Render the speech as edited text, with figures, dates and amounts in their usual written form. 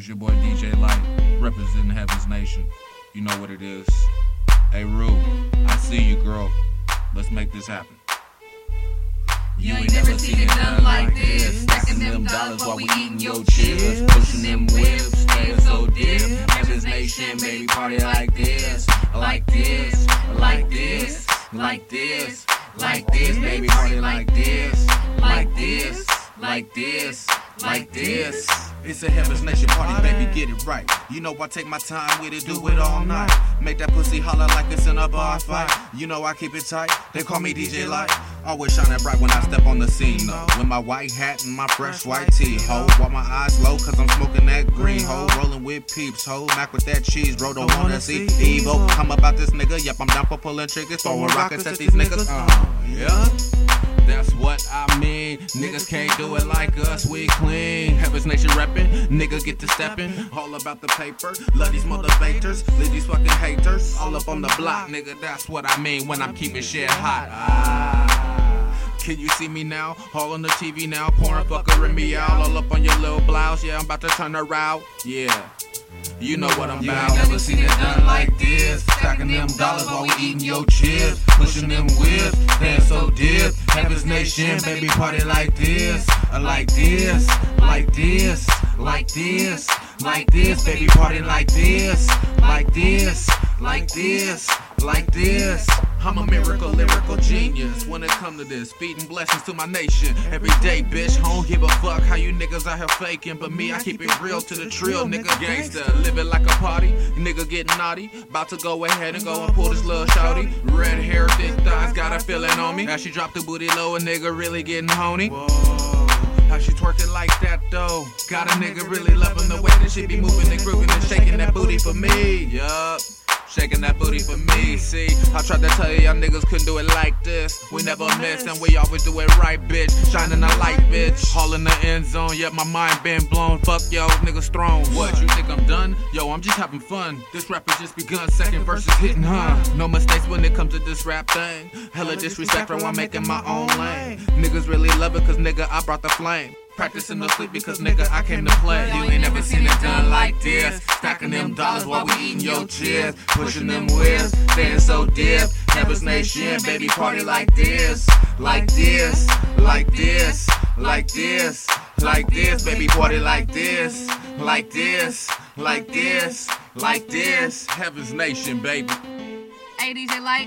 your boy DJ Light, representing Heaven's Nation. You know what it is. Hey Rue, I see you, girl. Let's make this happen. You ain't never seen it done like this. Stacking them dollars while we eating your chips. Pushing them whips, staying so dip. Heaven's Nation, baby, party like this. Like this, like this, like this, like this, baby, party like this. Like this, like this, like this. It's a Heaven's Nation party, baby, get it right. You know I take my time with it, do it all night. Make that pussy holler like it's in a bar fight. You know I keep it tight, they call me DJ Light. Always shining bright when I step on the scene though. With my white hat and my fresh white tee, ho. While my eyes low cause I'm smoking that green, ho. Rolling with peeps, ho. Mac with that cheese, bro, don't wanna see evil. I'm about this nigga, yep, I'm down for pulling triggers. Throwing rockets at these niggas, yeah. That's what I mean. Niggas can't do it like us, we clean. Heaven's Nation reppin', nigga get to steppin'. All about the paper, love these motivators, leave these fucking haters. All up on the block, nigga, that's what I mean when I'm keeping shit hot. Can you see me now? All on the TV now, pouring fuckerin' me out. All up on your little blouse, yeah, I'm about to turn her out. Yeah, you know what I'm about. You ain't never seen it done like this. Stacking them dollars while we eating your chips. Pushing them whips, staying so dip. Heaven's Nation, baby, party like this. Like this, like this, like this, like this, baby, party like this. Like this, like this, like this. I'm a miracle, lyrical genius when it come to this. Feeding blessings to my nation every day, bitch. I don't give a fuck how you niggas out here faking, but me, I keep it real to the trill, nigga. Gangsta, living like a party, nigga getting naughty. About to go ahead and go and pull this little shawty. Red hair, thick thighs, got a feeling on me. As she dropped the booty low, a nigga really getting honey. Whoa. How she twerking like that though? Got a nigga really loving the way that she be moving and grooving and shaking that booty for me. Yup. Shaking that booty for me, see. I tried to tell you y'all niggas couldn't do it like this. We never miss and we always do it right, bitch. Shining a light, bitch. All in the end zone, yep, my mind been blown. Fuck yo, niggas thrown. What, you think I'm done? Yo, I'm just having fun. This rap has just begun, second verse is hitting, huh? No mistakes when it comes to this rap thing. Hella disrespect while I'm making my own lane. Niggas really love it cause nigga, I brought the flame. Practicing no sleep because nigga, I came to play. You ain't never seen it done like this. Stacking them dollars while we eating your chips. Pushing them whips, staying so dip. Heaven's Nation, baby, party like this. Like this, like this, like this, like this, baby, party like this. Like this, like this, like this. Heaven's Nation, baby. Hey, DJ Light.